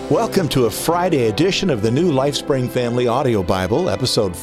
Welcome to a Friday edition of the New LifeSpring Family Audio Bible, episode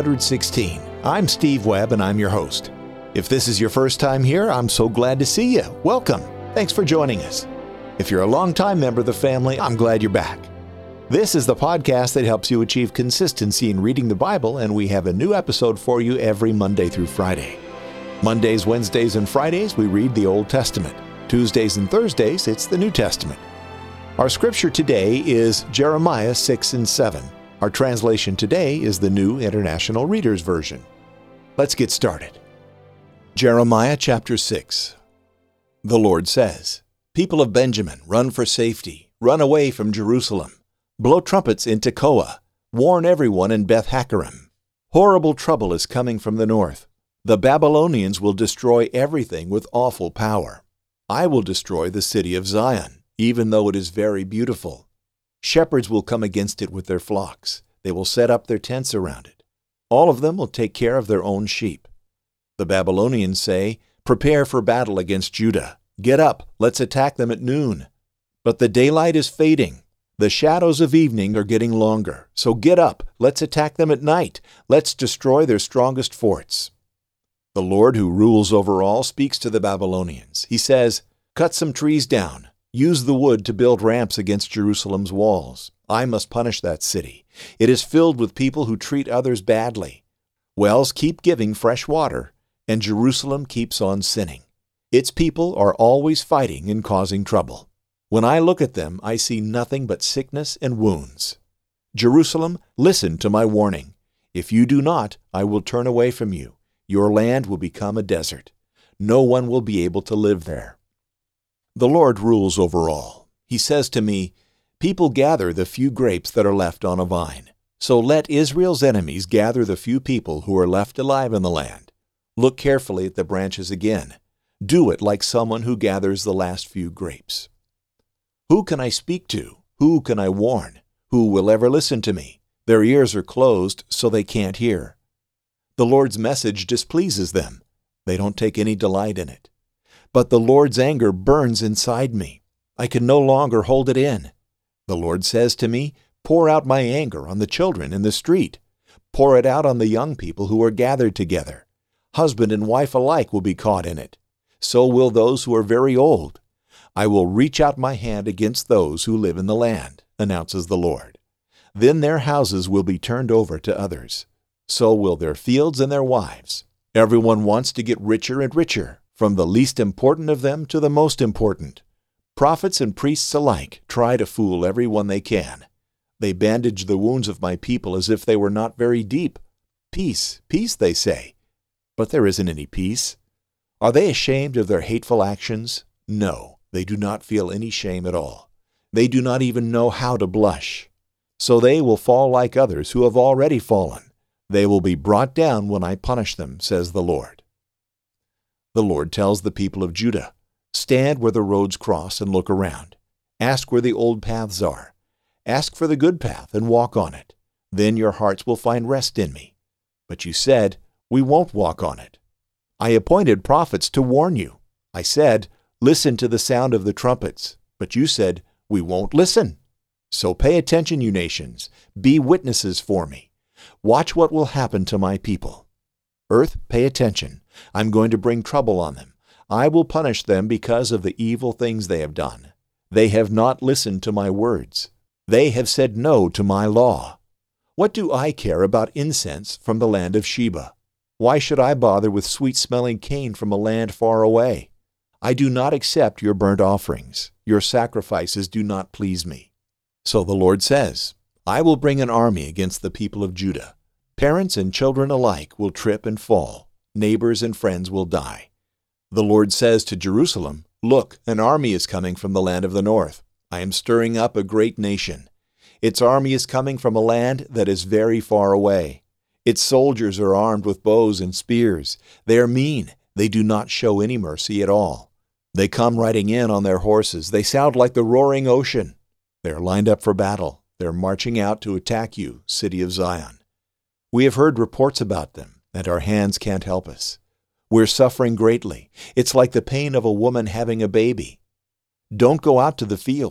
516. I'm Steve Webb, and I'm your host. If this is your first time here, I'm so glad to see you. Welcome. Thanks for joining us. If you're a longtime member of the family, I'm glad you're back. This is the podcast that helps you achieve consistency in reading the Bible, and we have a new episode for you every Monday through Friday. Mondays, Wednesdays, and Fridays, we read the Old Testament. Tuesdays and Thursdays, it's the New Testament. Our scripture today is Jeremiah 6 and 7. Our translation today is the New International Reader's Version. Let's get started. Jeremiah chapter 6. The Lord says, "People of Benjamin, run for safety. Run away from Jerusalem. Blow trumpets in Tekoa. Warn everyone in Beth-Hakkerem. Horrible trouble is coming from the north. The Babylonians will destroy everything with awful power. I will destroy the city of Zion, even though it is very beautiful. Shepherds will come against it with their flocks. They will set up their tents around it. All of them will take care of their own sheep. The Babylonians say, 'Prepare for battle against Judah. Get up, let's attack them at noon.' But the daylight is fading. The shadows of evening are getting longer. So get up, let's attack them at night. Let's destroy their strongest forts." The Lord who rules over all speaks to the Babylonians. He says, "Cut some trees down. Use the wood to build ramps against Jerusalem's walls. I must punish that city. It is filled with people who treat others badly. Wells keep giving fresh water, and Jerusalem keeps on sinning. Its people are always fighting and causing trouble. When I look at them, I see nothing but sickness and wounds. Jerusalem, listen to my warning. If you do not, I will turn away from you. Your land will become a desert. No one will be able to live there. The Lord rules over all. He says to me, 'People gather the few grapes that are left on a vine. So let Israel's enemies gather the few people who are left alive in the land. Look carefully at the branches again. Do it like someone who gathers the last few grapes.' Who can I speak to? Who can I warn? Who will ever listen to me? Their ears are closed, so they can't hear. The Lord's message displeases them. They don't take any delight in it. But the Lord's anger burns inside me. I can no longer hold it in. The Lord says to me, 'Pour out my anger on the children in the street. Pour it out on the young people who are gathered together. Husband and wife alike will be caught in it. So will those who are very old. I will reach out my hand against those who live in the land,' announces the Lord. 'Then their houses will be turned over to others. So will their fields and their wives. Everyone wants to get richer and richer, from the least important of them to the most important. Prophets and priests alike try to fool everyone they can. They bandage the wounds of my people as if they were not very deep. Peace, peace, they say. But there isn't any peace. Are they ashamed of their hateful actions? No, they do not feel any shame at all. They do not even know how to blush. So they will fall like others who have already fallen. They will be brought down when I punish them, says the Lord." The Lord tells the people of Judah, "Stand where the roads cross and look around. Ask where the old paths are. Ask for the good path and walk on it. Then your hearts will find rest in me. But you said, 'We won't walk on it.' I appointed prophets to warn you. I said, 'Listen to the sound of the trumpets.' But you said, 'We won't listen.' So pay attention, you nations. Be witnesses for me. Watch what will happen to my people. Earth, pay attention. I'm going to bring trouble on them. I will punish them because of the evil things they have done. They have not listened to my words. They have said no to my law. What do I care about incense from the land of Sheba? Why should I bother with sweet-smelling cane from a land far away? I do not accept your burnt offerings. Your sacrifices do not please me." So the Lord says, "I will bring an army against the people of Judah. Parents and children alike will trip and fall. Neighbors and friends will die. The Lord says to Jerusalem, 'Look, an army is coming from the land of the north. I am stirring up a great nation. Its army is coming from a land that is very far away. Its soldiers are armed with bows and spears. They are mean. They do not show any mercy at all. They come riding in on their horses. They sound like the roaring ocean. They are lined up for battle. They're marching out to attack you, city of Zion. We have heard reports about them, and our hands can't help us. We're suffering greatly. It's like the pain of a woman having a baby. Don't go out to the fields.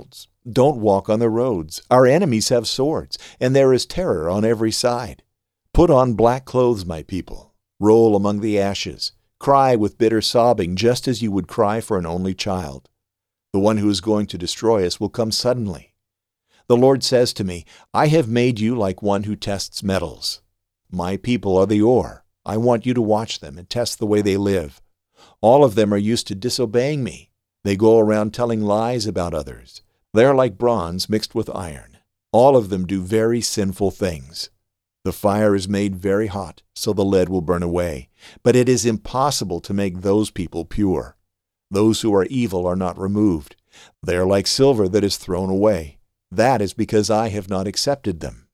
Don't walk on the roads. Our enemies have swords, and there is terror on every side. Put on black clothes, my people. Roll among the ashes. Cry with bitter sobbing, just as you would cry for an only child. The one who is going to destroy us will come suddenly. The Lord says to me, I have made you like one who tests metals. My people are the ore. I want you to watch them and test the way they live. All of them are used to disobeying me. They go around telling lies about others. They are like bronze mixed with iron. All of them do very sinful things. The fire is made very hot, so the lead will burn away. But it is impossible to make those people pure. Those who are evil are not removed. They are like silver that is thrown away. That is because I have not accepted them.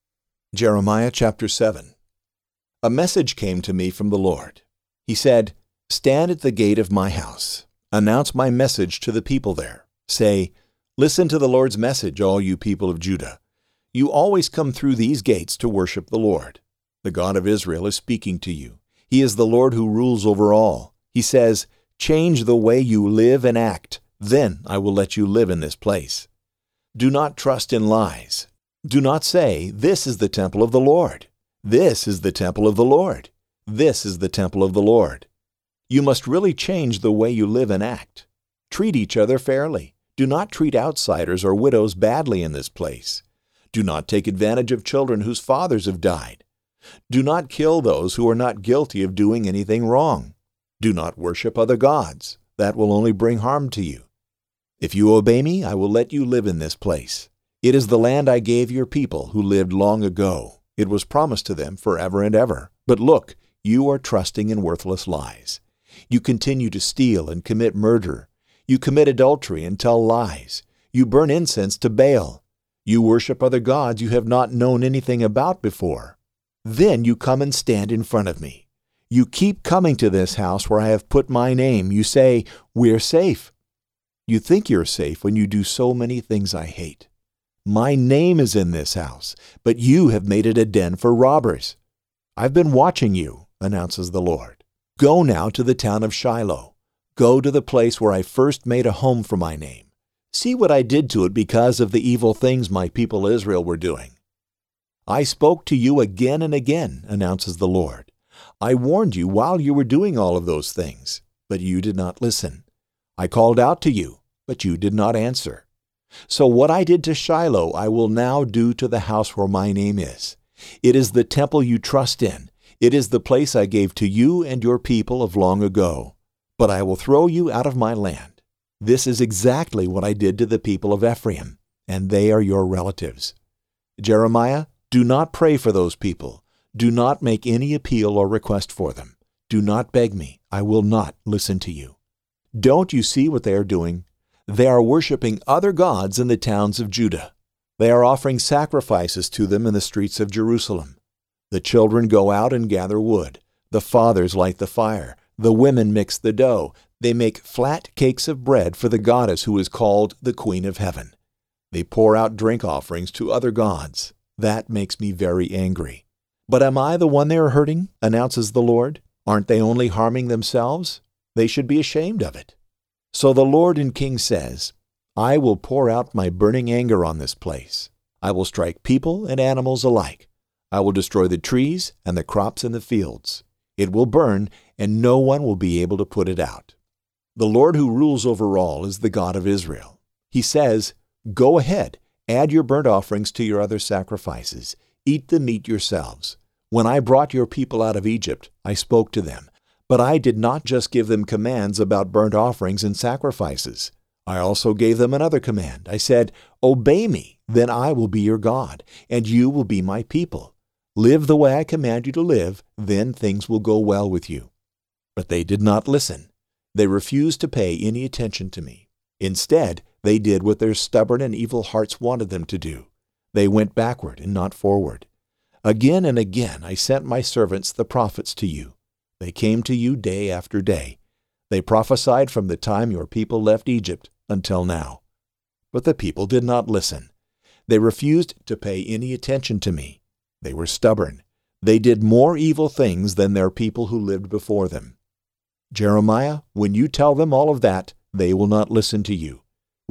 Jeremiah chapter 7. A message came to me from the Lord. He said, Stand at the gate of my house. Announce my message to the people there. Say, Listen to the Lord's message, all you people of Judah. You always come through these gates to worship the Lord. The God of Israel is speaking to you. He is the Lord who rules over all. He says, Change the way you live and act. Then I will let you live in this place. Do not trust in lies. Do not say, This is the temple of the Lord. This is the temple of the Lord. This is the temple of the Lord. You must really change the way you live and act. Treat each other fairly. Do not treat outsiders or widows badly in this place. Do not take advantage of children whose fathers have died. Do not kill those who are not guilty of doing anything wrong. Do not worship other gods. That will only bring harm to you. If you obey me, I will let you live in this place. It is the land I gave your people who lived long ago. It was promised to them forever and ever. But look, you are trusting in worthless lies. You continue to steal and commit murder. You commit adultery and tell lies. You burn incense to Baal. You worship other gods you have not known anything about before. Then you come and stand in front of me. You keep coming to this house where I have put my name. You say, We're safe. You think you're safe when you do so many things I hate. My name is in this house, but you have made it a den for robbers. I've been watching you, announces the Lord. Go now to the town of Shiloh. Go to the place where I first made a home for my name. See what I did to it because of the evil things my people Israel were doing. I spoke to you again and again, announces the Lord. I warned you while you were doing all of those things, but you did not listen. I called out to you, but you did not answer. So what I did to Shiloh I will now do to the house where my name is. It is the temple you trust in. It is the place I gave to you and your people of long ago. But I will throw you out of my land. This is exactly what I did to the people of Ephraim, and they are your relatives. Jeremiah, do not pray for those people. Do not make any appeal or request for them. Do not beg me. I will not listen to you. Don't you see what they are doing? They are worshiping other gods in the towns of Judah. They are offering sacrifices to them in the streets of Jerusalem. The children go out and gather wood. The fathers light the fire. The women mix the dough. They make flat cakes of bread for the goddess who is called the Queen of Heaven. They pour out drink offerings to other gods. That makes me very angry. But am I the one they are hurting? Announces the Lord. Aren't they only harming themselves? They should be ashamed of it. So the Lord and King says, I will pour out my burning anger on this place. I will strike people and animals alike. I will destroy the trees and the crops in the fields. It will burn, and no one will be able to put it out. The Lord who rules over all is the God of Israel. He says, Go ahead, add your burnt offerings to your other sacrifices. Eat the meat yourselves. When I brought your people out of Egypt, I spoke to them. But I did not just give them commands about burnt offerings and sacrifices. I also gave them another command. I said, Obey me, then I will be your God, and you will be my people. Live the way I command you to live, then things will go well with you. But they did not listen. They refused to pay any attention to me. Instead, they did what their stubborn and evil hearts wanted them to do. They went backward and not forward. Again and again I sent my servants the prophets to you. They came to you day after day. They prophesied from the time your people left Egypt until now. But the people did not listen. They refused to pay any attention to me. They were stubborn. They did more evil things than their people who lived before them. Jeremiah, when you tell them all of that, they will not listen to you.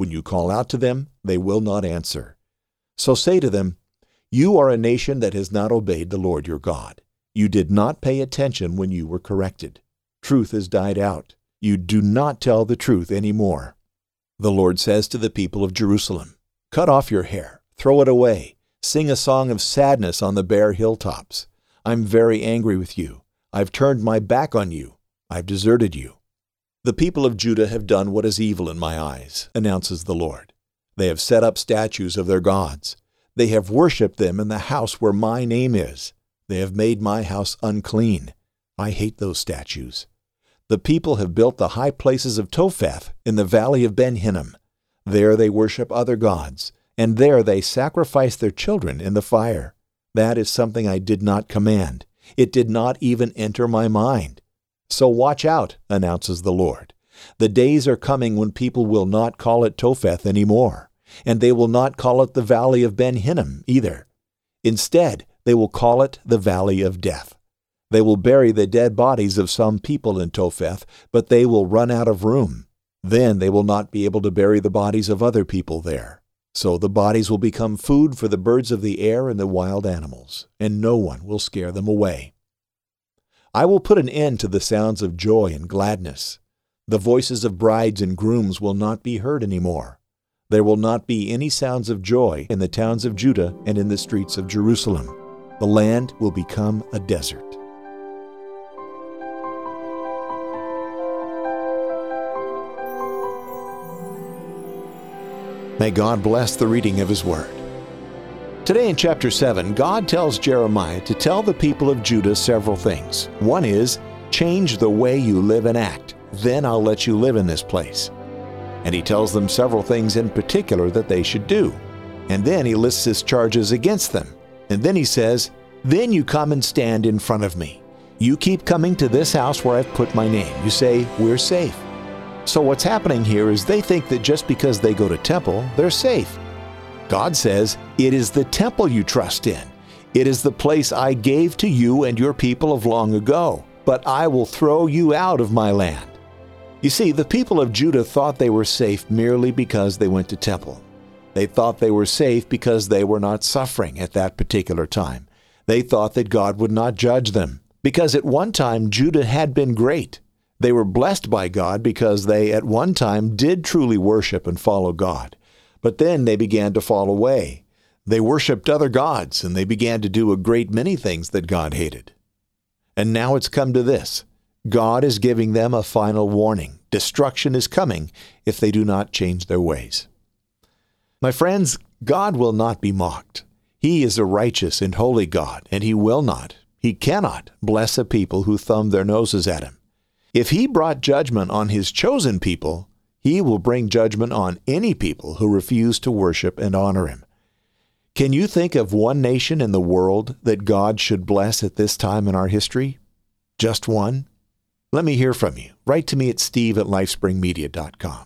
When you call out to them, they will not answer. So say to them, you are a nation that has not obeyed the Lord your God. You did not pay attention when you were corrected. Truth has died out. You do not tell the truth anymore. The Lord says to the people of Jerusalem, cut off your hair, throw it away, sing a song of sadness on the bare hilltops. I'm very angry with you. I've turned my back on you. I've deserted you. The people of Judah have done what is evil in my eyes, announces the Lord. They have set up statues of their gods. They have worshipped them in the house where my name is. They have made my house unclean. I hate those statues. The people have built the high places of Topheth in the valley of Ben Hinnom. There they worship other gods, and there they sacrifice their children in the fire. That is something I did not command. It did not even enter my mind. So watch out, announces the Lord. The days are coming when people will not call it Topheth anymore, and they will not call it the valley of Ben Hinnom either. Instead, they will call it the valley of death. They will bury the dead bodies of some people in Topheth, but they will run out of room. Then they will not be able to bury the bodies of other people there. So the bodies will become food for the birds of the air and the wild animals, and no one will scare them away. I will put an end to the sounds of joy and gladness. The voices of brides and grooms will not be heard anymore. There will not be any sounds of joy in the towns of Judah and in the streets of Jerusalem. The land will become a desert. May God bless the reading of His Word. Today in chapter 7, God tells Jeremiah to tell the people of Judah several things. One is, change the way you live and act. Then I'll let you live in this place. And He tells them several things in particular that they should do. And then He lists His charges against them. And then He says, then you come and stand in front of me. You keep coming to this house where I've put my name. You say, we're safe. So what's happening here is they think that just because they go to temple, they're safe. God says, it is the temple you trust in. It is the place I gave to you and your people of long ago, but I will throw you out of my land. You see, the people of Judah thought they were safe merely because they went to temple. They thought they were safe because they were not suffering at that particular time. They thought that God would not judge them, because at one time Judah had been great. They were blessed by God because they at one time did truly worship and follow God. But then they began to fall away. They worshiped other gods, and they began to do a great many things that God hated. And now it's come to this. God is giving them a final warning. Destruction is coming if they do not change their ways. My friends, God will not be mocked. He is a righteous and holy God, and He will not, He cannot bless a people who thumb their noses at Him. If He brought judgment on His chosen people, He will bring judgment on any people who refuse to worship and honor Him. Can you think of one nation in the world that God should bless at this time in our history? Just one? Let me hear from you. Write to me at steve@lifespringmedia.com.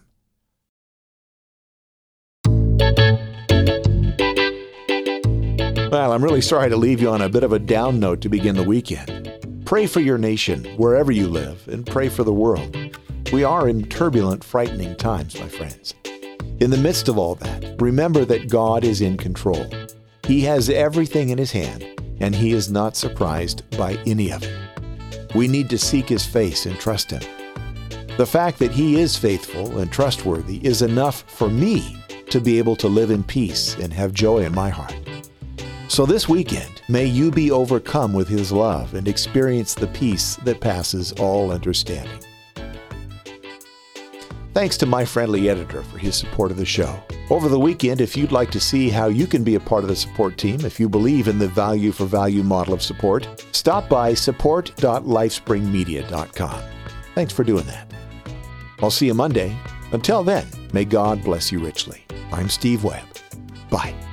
Well, I'm really sorry to leave you on a bit of a down note to begin the weekend. Pray for your nation, wherever you live, and pray for the world. We are in turbulent, frightening times, my friends. In the midst of all that, remember that God is in control. He has everything in His hand, and He is not surprised by any of it. We need to seek His face and trust Him. The fact that He is faithful and trustworthy is enough for me to be able to live in peace and have joy in my heart. So this weekend, may you be overcome with His love and experience the peace that passes all understanding. Thanks to my friendly editor for his support of the show. Over the weekend, if you'd like to see how you can be a part of the support team, if you believe in the value for value model of support, stop by support.lifespringmedia.com. Thanks for doing that. I'll see you Monday. Until then, may God bless you richly. I'm Steve Webb. Bye.